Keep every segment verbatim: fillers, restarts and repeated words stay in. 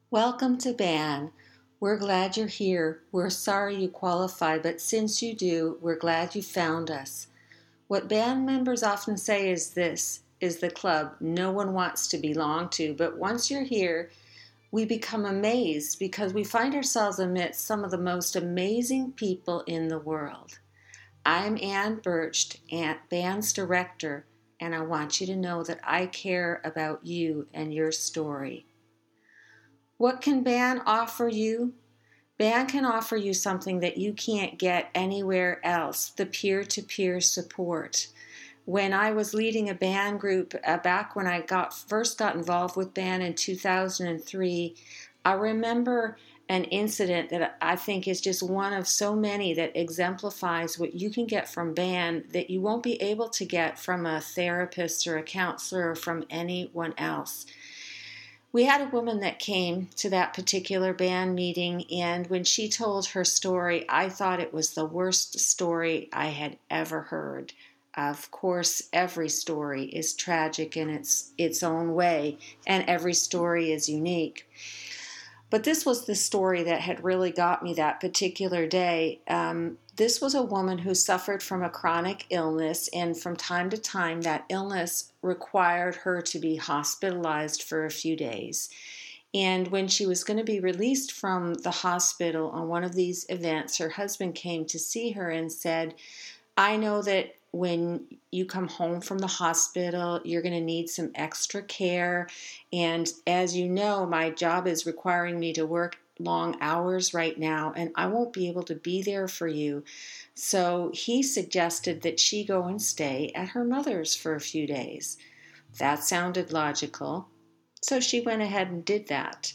Welcome to BAN. We're glad you're here. We're sorry you qualify, but since you do, we're glad you found us. What BAN members often say is this is the club no one wants to belong to, but once you're here, we become amazed because we find ourselves amidst some of the most amazing people in the world. I'm Ann Birch, BAN's director, and I want you to know that I care about you and your story. What can BAN offer you? BAN can offer you something that you can't get anywhere else, the peer-to-peer support. When I was leading a BAN group, uh, back when I got first got involved with BAN in two thousand three, I remember an incident that I think is just one of so many that exemplifies what you can get from BAN that you won't be able to get from a therapist or a counselor or from anyone else. We had a woman that came to that particular BAN meeting, and when she told her story, I thought it was the worst story I had ever heard. Of course, every story is tragic in its its own way, and every story is unique. But this was the story that had really got me that particular day. Um, this was a woman who suffered from a chronic illness, and from time to time, that illness required her to be hospitalized for a few days. And when she was going to be released from the hospital on one of these events, her husband came to see her and said, I know that when you come home from the hospital, you're going to need some extra care. And as you know, my job is requiring me to work long hours right now, and I won't be able to be there for you. So he suggested that she go and stay at her mother's for a few days. That sounded logical. So she went ahead and did that.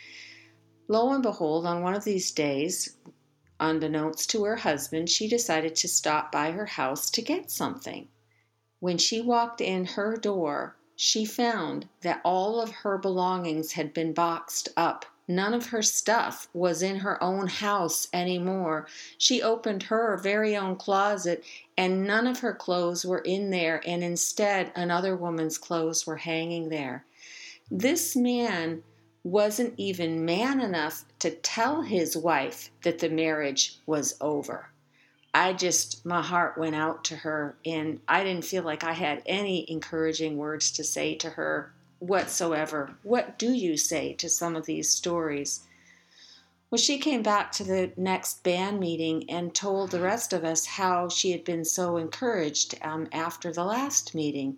Lo and behold, on one of these days, unbeknownst to her husband, she decided to stop by her house to get something. When she walked in her door, she found that all of her belongings had been boxed up. None of her stuff was in her own house anymore. She opened her very own closet, and none of her clothes were in there, and instead another woman's clothes were hanging there. This man wasn't even man enough to tell his wife that the marriage was over. I just, my heart went out to her, and I didn't feel like I had any encouraging words to say to her whatsoever. What do you say to some of these stories? Well, she came back to the next BAN meeting and told the rest of us how she had been so encouraged um, after the last meeting.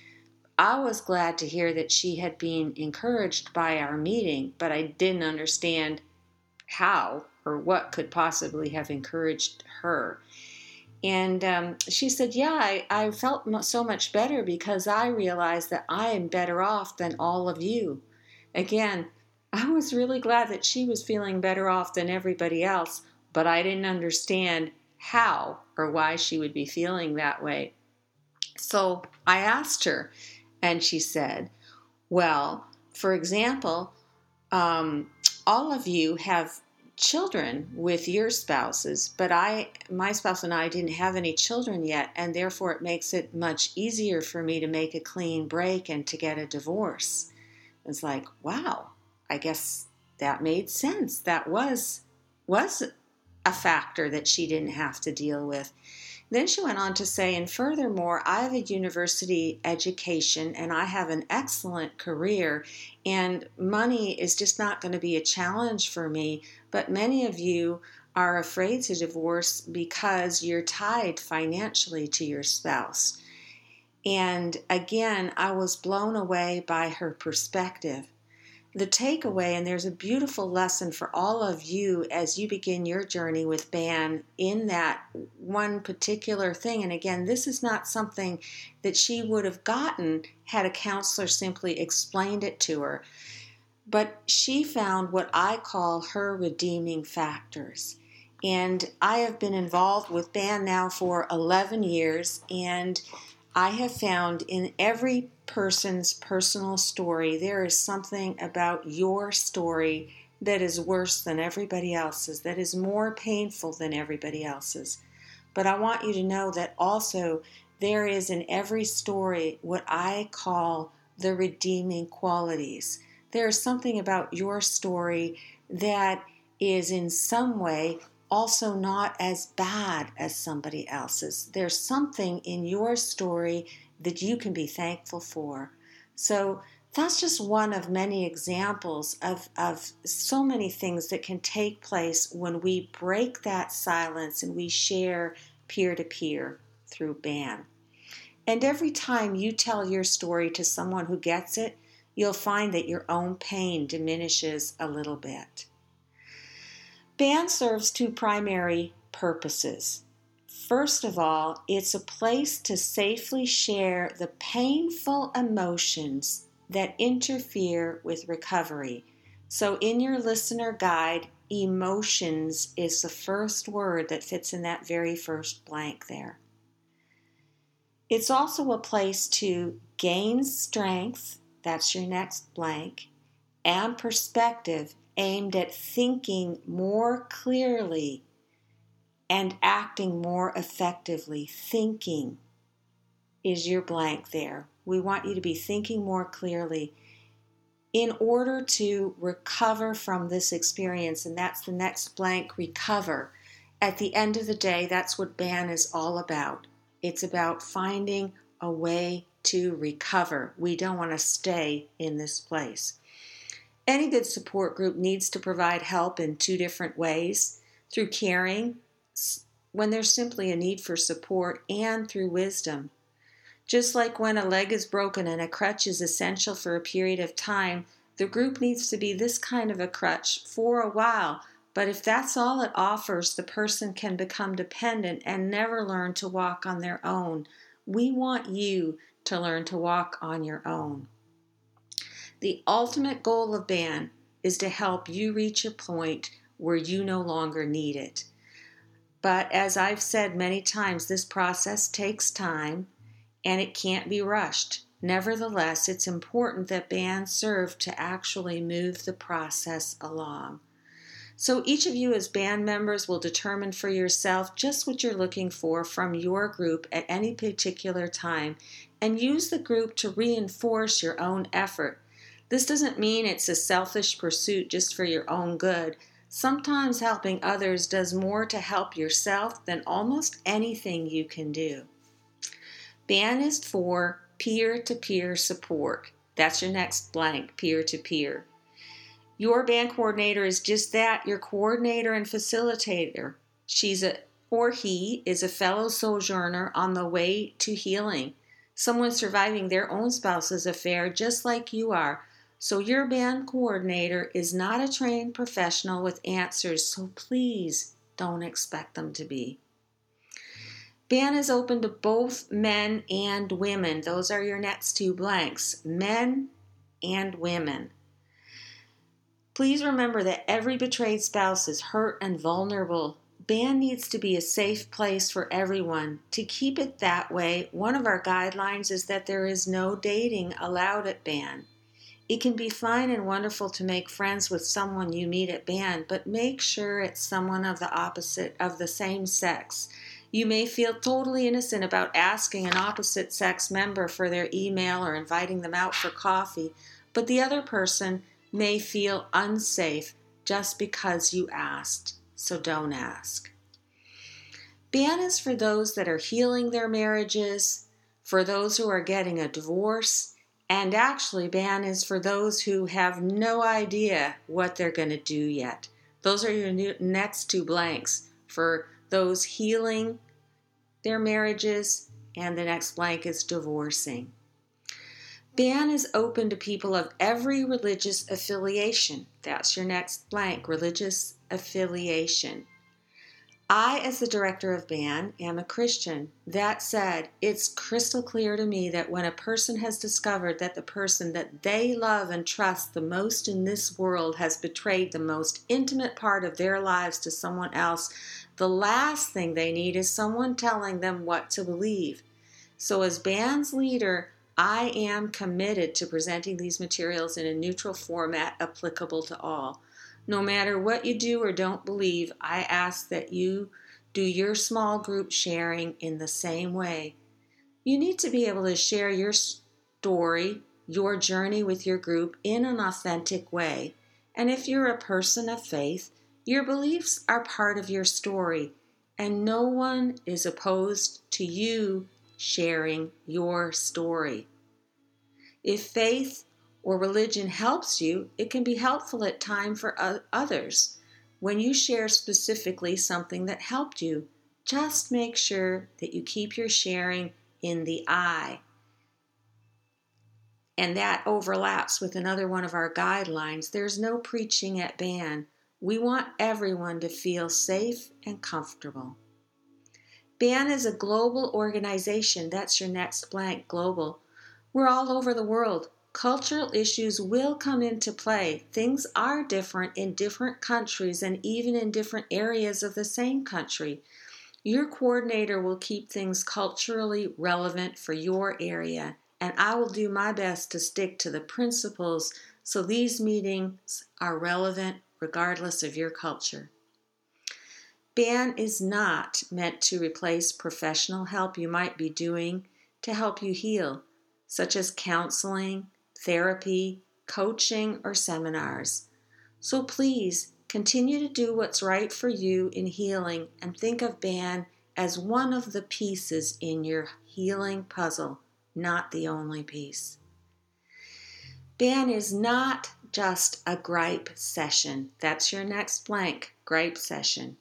I was glad to hear that she had been encouraged by our meeting, but I didn't understand how or what could possibly have encouraged her. And um, she said, yeah, I, I felt so much better because I realized that I am better off than all of you. Again, I was really glad that she was feeling better off than everybody else, but I didn't understand how or why she would be feeling that way. So I asked her, and she said, well, for example, um, all of you have children with your spouses, but I, my spouse and I didn't have any children yet, and therefore it makes it much easier for me to make a clean break and to get a divorce. It's like, wow, I guess that made sense. That was, was a factor that she didn't have to deal with. Then she went on to say, and furthermore, I have a university education and I have an excellent career, and money is just not going to be a challenge for me. But many of you are afraid to divorce because you're tied financially to your spouse. And again, I was blown away by her perspective. The takeaway, and there's a beautiful lesson for all of you as you begin your journey with BAN in that one particular thing. And again, this is not something that she would have gotten had a counselor simply explained it to her. But she found what I call her redeeming factors. And I have been involved with BAN now for eleven years, and I have found in every person's personal story, there is something about your story that is worse than everybody else's, that is more painful than everybody else's. But I want you to know that also there is in every story what I call the redeeming qualities. there's something about your story that is in some way also not as bad as somebody else's. There's something in your story that you can be thankful for. So that's just one of many examples of, of so many things that can take place when we break that silence and we share peer-to-peer through B A N. And every time you tell your story to someone who gets it, you'll find that your own pain diminishes a little bit. B A N serves two primary purposes. First of all, it's a place to safely share the painful emotions that interfere with recovery. So in your listener guide, emotions is the first word that fits in that very first blank there. It's also a place to gain strength, that's your next blank, and perspective aimed at thinking more clearly and acting more effectively. Thinking is your blank there. We want you to be thinking more clearly in order to recover from this experience, and that's the next blank, recover. At the end of the day, that's what B A N is all about. It's about finding a way to recover. We don't want to stay in this place. Any good support group needs to provide help in two different ways, through caring, when there's simply a need for support, and through wisdom. Just like when a leg is broken and a crutch is essential for a period of time, the group needs to be this kind of a crutch for a while. But if that's all it offers, the person can become dependent and never learn to walk on their own. We want you to learn to walk on your own. The ultimate goal of B A N is to help you reach a point where you no longer need it. But as I've said many times, this process takes time and it can't be rushed. Nevertheless, it's important that B A N serve to actually move the process along. So each of you as B A N members will determine for yourself just what you're looking for from your group at any particular time and use the group to reinforce your own effort. This doesn't mean it's a selfish pursuit just for your own good. Sometimes helping others does more to help yourself than almost anything you can do. B A N is for peer-to-peer support. That's your next blank, peer-to-peer. Your B A N coordinator is just that, your coordinator and facilitator. She's a, or he is a fellow sojourner on the way to healing, someone surviving their own spouse's affair just like you are. So your B A N coordinator is not a trained professional with answers, so please don't expect them to be. B A N is open to both men and women. Those are your next two blanks, men and women. Please remember that every betrayed spouse is hurt and vulnerable. B A N needs to be a safe place for everyone. To keep it that way, one of our guidelines is that there is no dating allowed at B A N. It can be fine and wonderful to make friends with someone you meet at B A N, but make sure it's someone of the opposite, of the same sex. You may feel totally innocent about asking an opposite sex member for their email or inviting them out for coffee, but the other person may feel unsafe just because you asked, so don't ask. B A N is for those that are healing their marriages, for those who are getting a divorce, and actually B A N is for those who have no idea what they're going to do yet. Those are your new, next two blanks, for those healing their marriages, and the next blank is divorcing. B A N is open to people of every religious affiliation. That's your next blank, religious affiliation. I, as the director of B A N, am a Christian. That said, it's crystal clear to me that when a person has discovered that the person that they love and trust the most in this world has betrayed the most intimate part of their lives to someone else, the last thing they need is someone telling them what to believe. So as B A N's leader, I am committed to presenting these materials in a neutral format applicable to all. No matter what you do or don't believe, I ask that you do your small group sharing in the same way. You need to be able to share your story your journey with your group in an authentic way. And if you're a person of faith, your beliefs are part of your story, and no one is opposed to you sharing your story. If faith or religion helps you, it can be helpful at times for others. When you share specifically something that helped you, just make sure that you keep your sharing in the I. And that overlaps with another one of our guidelines. There's no preaching at B A N. We want everyone to feel safe and comfortable. B A N is a global organization. That's your next blank, global. We're all over the world. Cultural issues will come into play. Things are different in different countries and even in different areas of the same country. Your coordinator will keep things culturally relevant for your area, and I will do my best to stick to the principles so these meetings are relevant regardless of your culture. B A N is not meant to replace professional help you might be doing to help you heal, such as counseling, therapy, coaching, or seminars. So please continue to do what's right for you in healing and think of B A N as one of the pieces in your healing puzzle, not the only piece. B A N is not just a gripe session. That's your next blank, gripe session.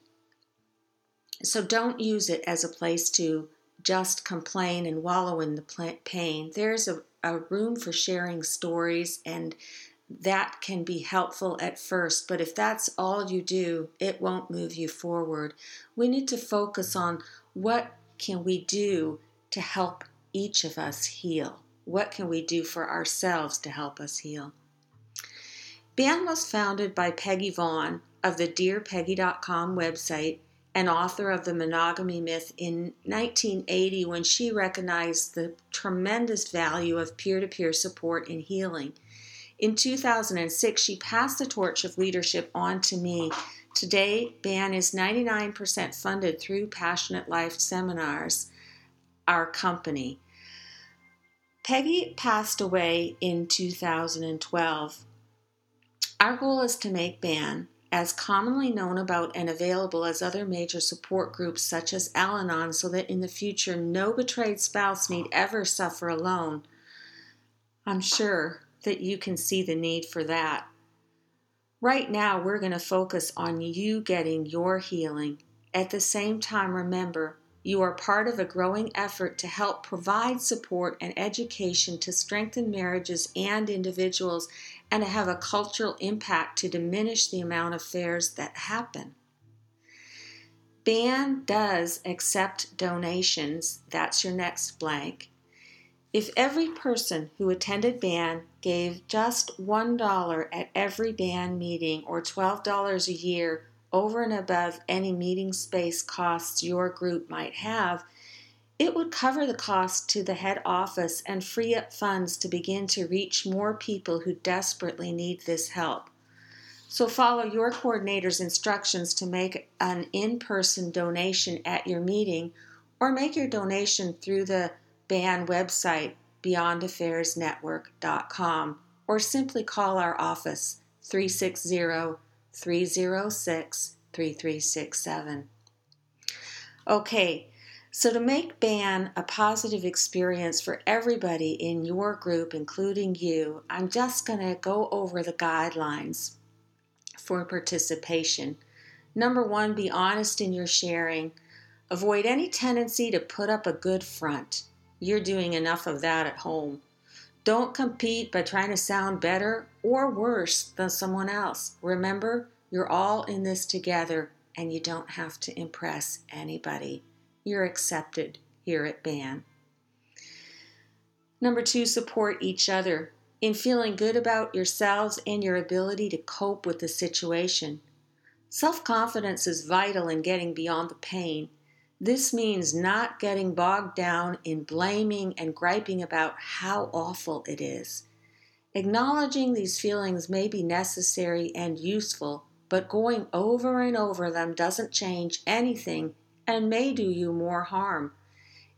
So don't use it as a place to just complain and wallow in the pain. There's a, a room for sharing stories, and that can be helpful at first, but if that's all you do, it won't move you forward. We need to focus on what can we do to help each of us heal. What can we do for ourselves to help us heal? B A N was founded by Peggy Vaughn of the Dear Peggy dot com website and author of The Monogamy Myth in nineteen eighty, when she recognized the tremendous value of peer-to-peer support in healing. In two thousand six, she passed the torch of leadership on to me. Today, B A N is ninety-nine percent funded through Passionate Life Seminars, our company. Peggy passed away in two thousand twelve. Our goal is to make B A N as commonly known about and available as other major support groups such as Al-Anon, so that in the future no betrayed spouse need ever suffer alone. I'm sure that you can see the need for that. Right now, we're going to focus on you getting your healing. At the same time, remember, you are part of a growing effort to help provide support and education to strengthen marriages and individuals, and to have a cultural impact to diminish the amount of affairs that happen. B A N does accept donations. That's your next blank. If every person who attended B A N gave just one dollar at every B A N meeting, or twelve dollars a year over and above any meeting space costs your group might have, it would cover the cost to the head office and free up funds to begin to reach more people who desperately need this help. So follow your coordinator's instructions to make an in-person donation at your meeting, or make your donation through the B A N website, beyond affairs network dot com, or simply call our office, three six zero, three zero six, three three six seven. Okay, so to make B A N a positive experience for everybody in your group, including you, I'm just going to go over the guidelines for participation. Number one, be honest in your sharing. Avoid any tendency to put up a good front. You're doing enough of that at home. Don't compete by trying to sound better or worse than someone else. Remember, you're all in this together, and you don't have to impress anybody. You're accepted here at B A N. Number two, support each other in feeling good about yourselves and your ability to cope with the situation. Self-confidence is vital in getting beyond the pain. This means not getting bogged down in blaming and griping about how awful it is. Acknowledging these feelings may be necessary and useful, but going over and over them doesn't change anything and may do you more harm.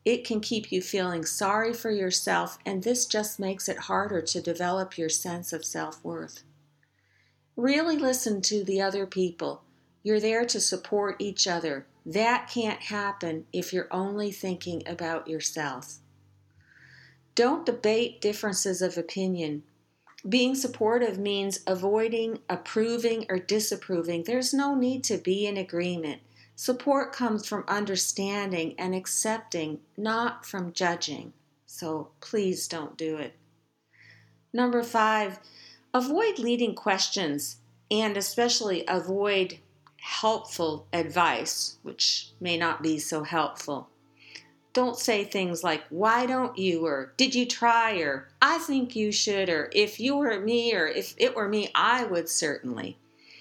It can keep you feeling sorry for yourself, and this just makes it harder to develop your sense of self-worth. Really listen to the other people. You're there to support each other. That can't happen if you're only thinking about yourself. Don't debate differences of opinion. Being supportive means avoiding approving or disapproving. There's no need to be in agreement. Support comes from understanding and accepting, not from judging. So please don't do it. Number five, avoid leading questions and especially avoid helpful advice, which may not be so helpful. Don't say things like, why don't you, or did you try, or I think you should, or if you were me, or if it were me, I would certainly.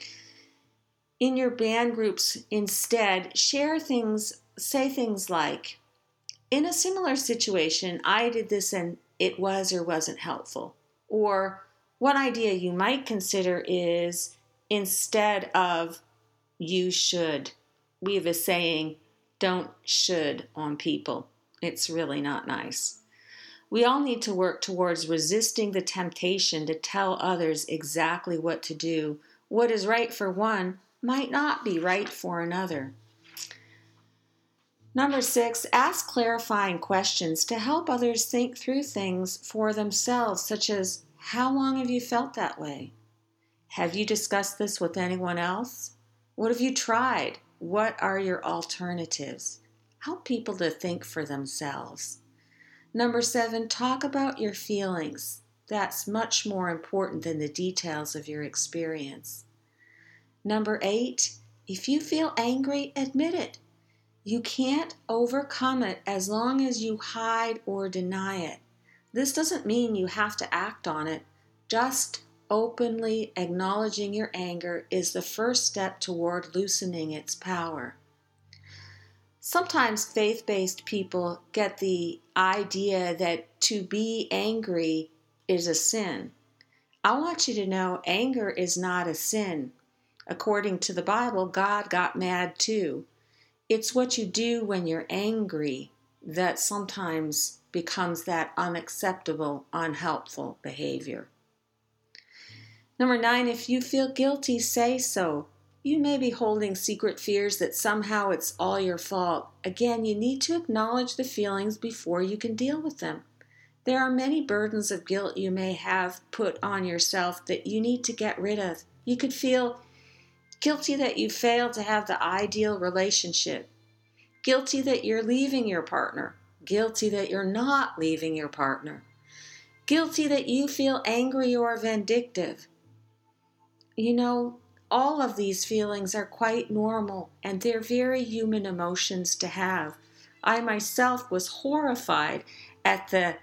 In your band groups, instead, share things, say things like, in a similar situation, I did this and it was or wasn't helpful. Or one idea you might consider is, instead of you should, we have a saying, don't should on people. It's really not nice. We all need to work towards resisting the temptation to tell others exactly what to do. What is right for one might not be right for another. Number six, ask clarifying questions to help others think through things for themselves, such as, how long have you felt that way? Have you discussed this with anyone else? What have you tried? What are your alternatives? Help people to think for themselves. Number seven, talk about your feelings. That's much more important than the details of your experience. Number eight, if you feel angry, admit it. You can't overcome it as long as you hide or deny it. This doesn't mean you have to act on it. Just openly acknowledging your anger is the first step toward loosening its power. Sometimes faith-based people get the idea that to be angry is a sin. I want you to know anger is not a sin. According to the Bible, God got mad too. It's what you do when you're angry that sometimes becomes that unacceptable, unhelpful behavior. Number nine, if you feel guilty, say so. You may be holding secret fears that somehow it's all your fault. Again, you need to acknowledge the feelings before you can deal with them. There are many burdens of guilt you may have put on yourself that you need to get rid of. You could feel guilty that you failed to have the ideal relationship. Guilty that you're leaving your partner. Guilty that you're not leaving your partner. Guilty that you feel angry or vindictive. You know, all of these feelings are quite normal and they're very human emotions to have. I myself was horrified at the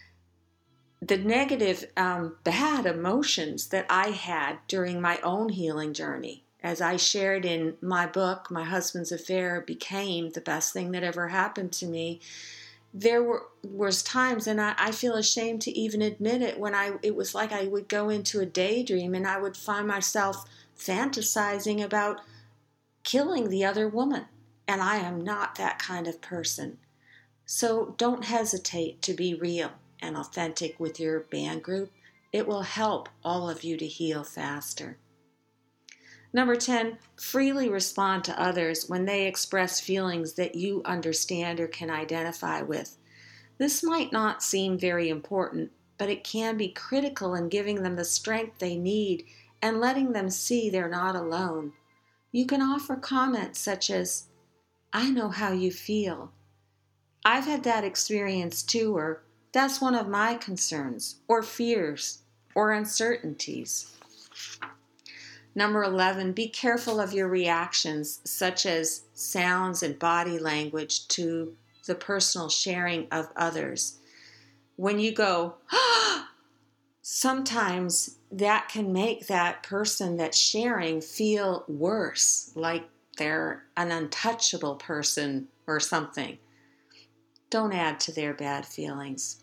the negative, um, bad emotions that I had during my own healing journey. As I shared in my book, My Husband's Affair Became the Best Thing That Ever Happened to Me. There were was times, and I, I feel ashamed to even admit it, when I it was like I would go into a daydream and I would find myself fantasizing about killing the other woman. And I am not that kind of person. So don't hesitate to be real and authentic with your band group. It will help all of you to heal faster. Number ten, freely respond to others when they express feelings that you understand or can identify with. This might not seem very important, but it can be critical in giving them the strength they need and letting them see they're not alone. You can offer comments such as, I know how you feel. I've had that experience too, or that's one of my concerns, or fears, or uncertainties. Number eleven, be careful of your reactions, such as sounds and body language, to the personal sharing of others. When you go, ah, sometimes that can make that person that's sharing feel worse, like they're an untouchable person or something. Don't add to their bad feelings.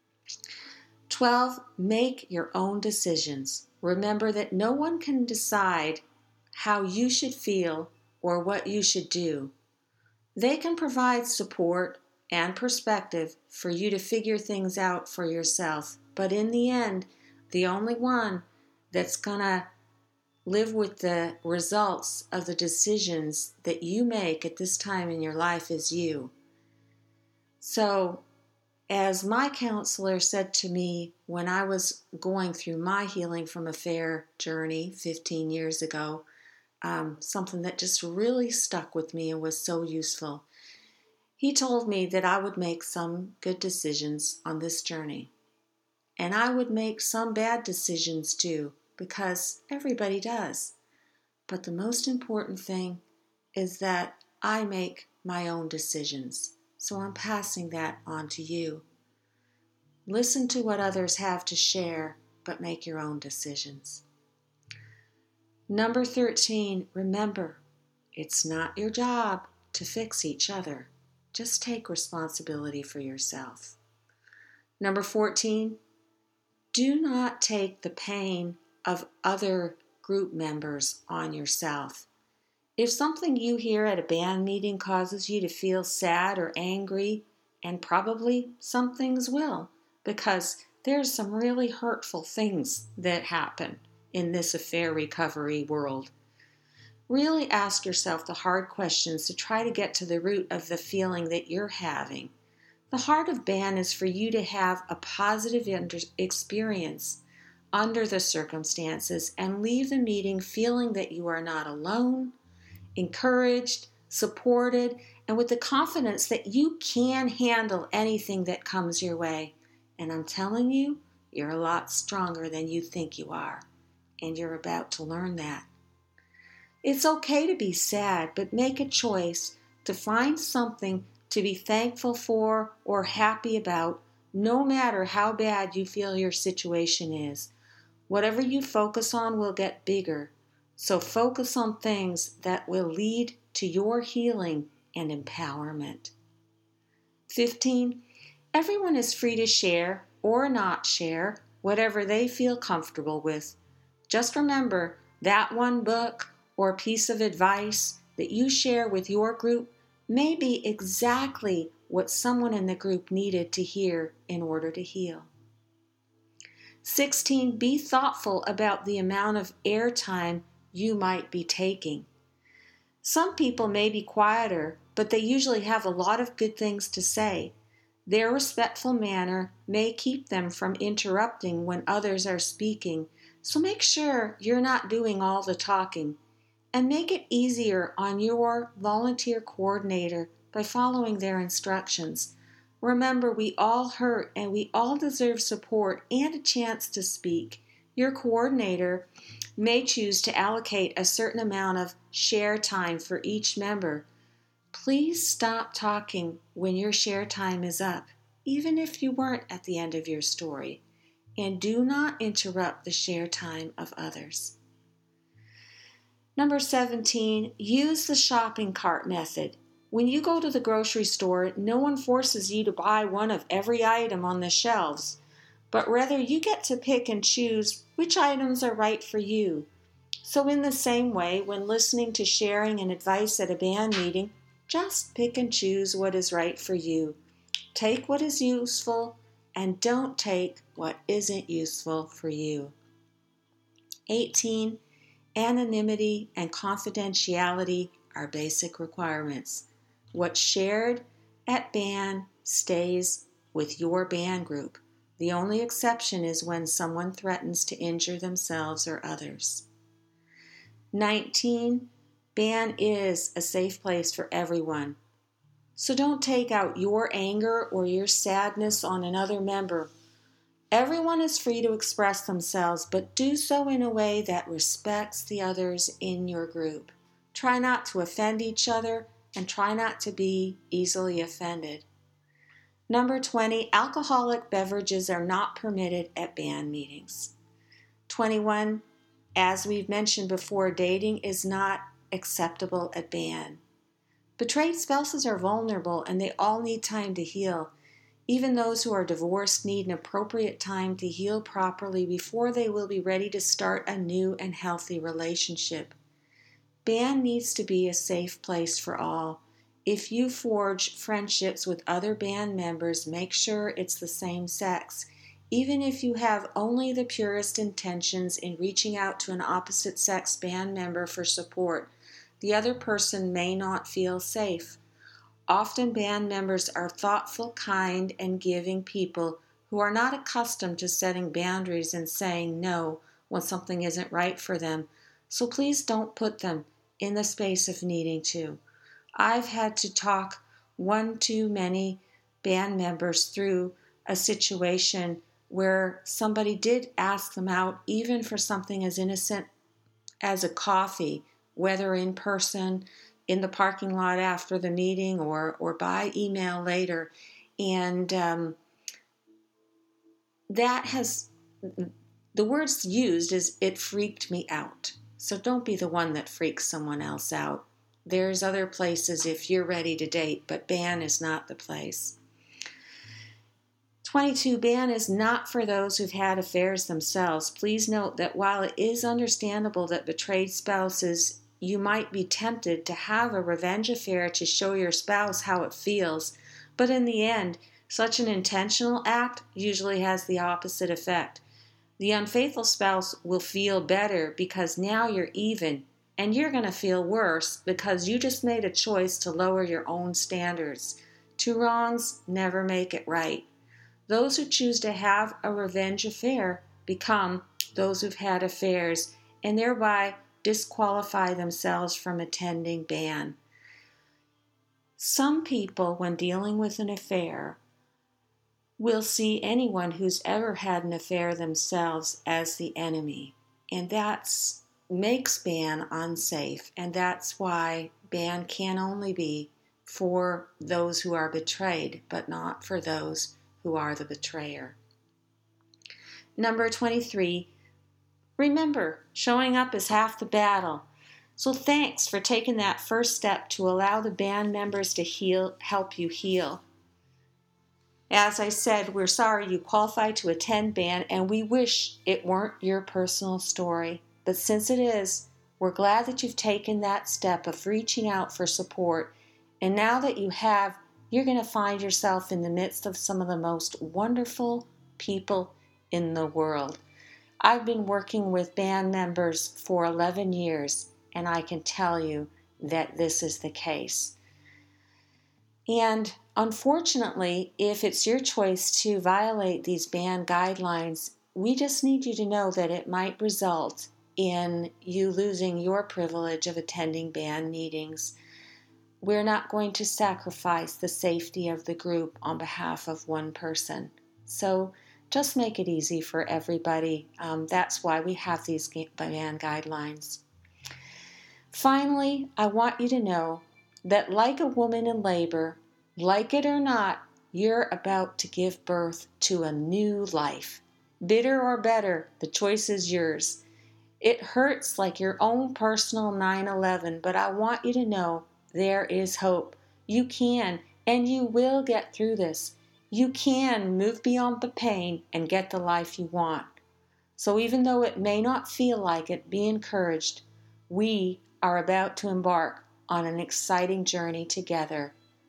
twelve, make your own decisions. Remember that no one can decide how you should feel or what you should do. They can provide support, and perspective for you to figure things out for yourself. But in the end, the only one that's going to live with the results of the decisions that you make at this time in your life is you. So, as my counselor said to me when I was going through my healing from affair journey fifteen years ago, um, something that just really stuck with me and was so useful. He told me that I would make some good decisions on this journey. And I would make some bad decisions too, because everybody does. But the most important thing is that I make my own decisions. So I'm passing that on to you. Listen to what others have to share, but make your own decisions. Number thirteen, remember, it's not your job to fix each other. Just take responsibility for yourself. Number fourteen, do not take the pain of other group members on yourself. If something you hear at a band meeting causes you to feel sad or angry, and probably some things will, because there's some really hurtful things that happen in this affair recovery world. Really ask yourself the hard questions to try to get to the root of the feeling that you're having. The heart of band is for you to have a positive experience under the circumstances and leave the meeting feeling that you are not alone, encouraged, supported, and with the confidence that you can handle anything that comes your way. And I'm telling you, you're a lot stronger than you think you are, and you're about to learn that. It's okay to be sad, but make a choice to find something to be thankful for or happy about, no matter how bad you feel your situation is. Whatever you focus on will get bigger, so focus on things that will lead to your healing and empowerment. fifteen. Everyone is free to share or not share whatever they feel comfortable with. Just remember that one book or piece of advice that you share with your group may be exactly what someone in the group needed to hear in order to heal. sixteen. Be thoughtful about the amount of airtime you might be taking. Some people may be quieter, but they usually have a lot of good things to say. Their respectful manner may keep them from interrupting when others are speaking, so make sure you're not doing all the talking. And make it easier on your volunteer coordinator by following their instructions. Remember, we all hurt and we all deserve support and a chance to speak. Your coordinator may choose to allocate a certain amount of share time for each member. Please stop talking when your share time is up, even if you weren't at the end of your story, and do not interrupt the share time of others. Number seventeen, use the shopping cart method. When you go to the grocery store, no one forces you to buy one of every item on the shelves, but rather you get to pick and choose which items are right for you. So in the same way, when listening to sharing and advice at a band meeting, just pick and choose what is right for you. Take what is useful and don't take what isn't useful for you. eighteen. Anonymity and confidentiality are basic requirements. What's shared at band stays with your band group. The only exception is when someone threatens to injure themselves or others. nineteen. Band is a safe place for everyone. So don't take out your anger or your sadness on another member. Everyone is free to express themselves, but do so in a way that respects the others in your group. Try not to offend each other and try not to be easily offended. Number twenty, alcoholic beverages are not permitted at band meetings. twenty-one, as we've mentioned before, dating is not acceptable at band. Betrayed spouses are vulnerable and they all need time to heal. Even those who are divorced need an appropriate time to heal properly before they will be ready to start a new and healthy relationship. Band needs to be a safe place for all, If you forge friendships with other band members, make sure it's the same sex. Even if you have only the purest intentions in reaching out to an opposite sex band member for support, the other person may not feel safe. Often band members are thoughtful, kind, and giving people who are not accustomed to setting boundaries and saying no when something isn't right for them. So please don't put them in the space of needing to. I've had to talk one too many band members through a situation where somebody did ask them out, even for something as innocent as a coffee, whether in person, in the parking lot after the meeting, or, or by email later. And um, that has, the words used is, it freaked me out. So don't be the one that freaks someone else out. There's other places if you're ready to date, but band is not the place. twenty-two, band is not for those who've had affairs themselves. Please note that while it is understandable that betrayed spouses, you might be tempted to have a revenge affair to show your spouse how it feels, but in the end, such an intentional act usually has the opposite effect. The unfaithful spouse will feel better because now you're even, and you're going to feel worse because you just made a choice to lower your own standards. Two wrongs never make it right. Those who choose to have a revenge affair become those who've had affairs and thereby disqualify themselves from attending band. Some people, when dealing with an affair, will see anyone who's ever had an affair themselves as the enemy. And that's makes band unsafe, and that's why band can only be for those who are betrayed, but not for those who are the betrayer. Number twenty-three, remember, showing up is half the battle. So thanks for taking that first step to allow the band members to heal, help you heal. As I said, we're sorry you qualified to attend band, and we wish it weren't your personal story. But since it is, we're glad that you've taken that step of reaching out for support. And now that you have, you're going to find yourself in the midst of some of the most wonderful people in the world. I've been working with band members for eleven years, and I can tell you that this is the case. And unfortunately, if it's your choice to violate these band guidelines, we just need you to know that it might result in you losing your privilege of attending band meetings. We're not going to sacrifice the safety of the group on behalf of one person. So just make it easy for everybody. Um, that's why we have these band guidelines. Finally, I want you to know that like a woman in labor, like it or not, you're about to give birth to a new life. Bitter or better, the choice is yours. It hurts like your own personal nine eleven, but I want you to know there is hope. You can and you will get through this. You can move beyond the pain and get the life you want. So even though it may not feel like it, be encouraged. We are about to embark on an exciting journey together.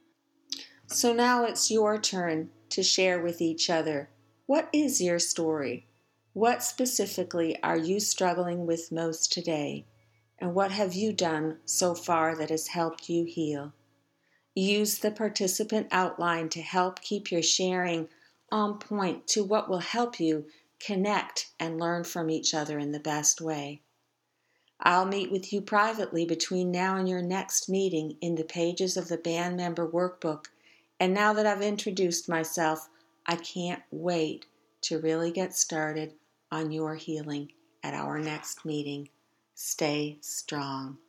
So now it's your turn to share with each other. What is your story? What specifically are you struggling with most today? And what have you done so far that has helped you heal? Use the participant outline to help keep your sharing on point to what will help you connect and learn from each other in the best way. I'll meet with you privately between now and your next meeting in the pages of the band member workbook. And now that I've introduced myself, I can't wait to really get started on your healing at our next meeting. Stay strong.